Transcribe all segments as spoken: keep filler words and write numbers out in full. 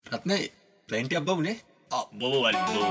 රත්නේ plane ටිකක් බමුනේ. ආ බොබ වලි බොබ.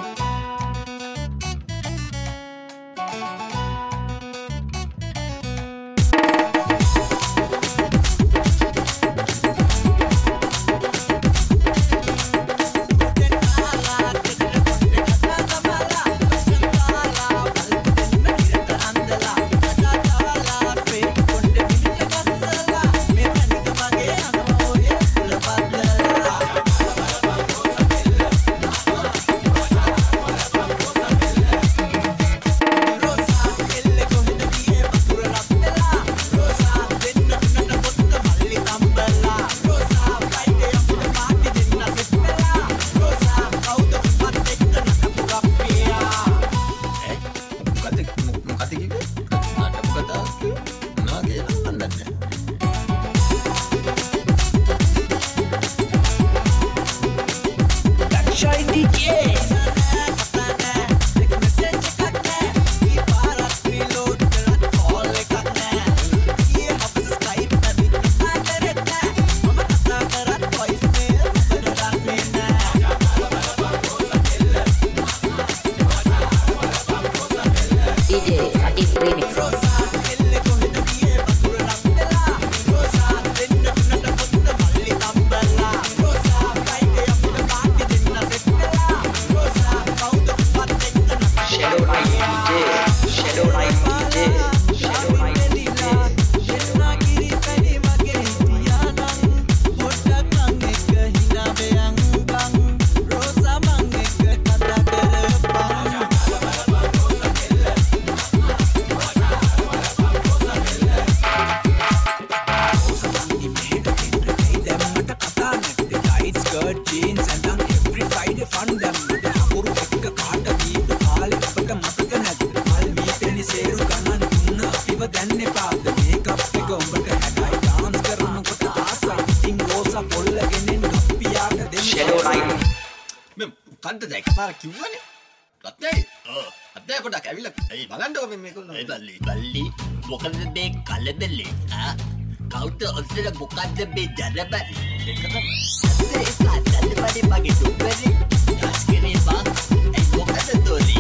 කිව්වනේ රත්නේ ඔව් අද්දේ පොඩක් ඇවිල්ලා ඒ බලන්නකො මේ මේගොල්ලෝ ඒ බල්ලි බල්ලි මොකද මේ කලබලේ ආ කවුද ඔස්සර මොකද්ද මේ ජරබලි ඒක තමයි ඒ කාටද බඩේ මගේ දුප්පරි ඩස්කේ බා ඒ මොකද තෝලි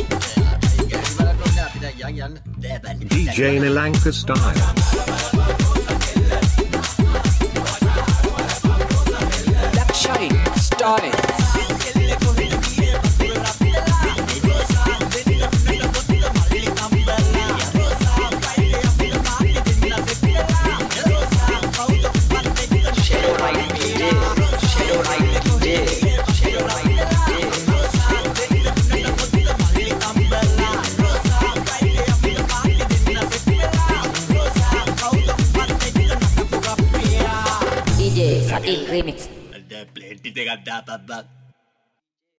ඒක බලන්න අපිට යන් යන්න බෑ බල්ලි D J Nilanka style Lakshari style remix. The plenty they got that,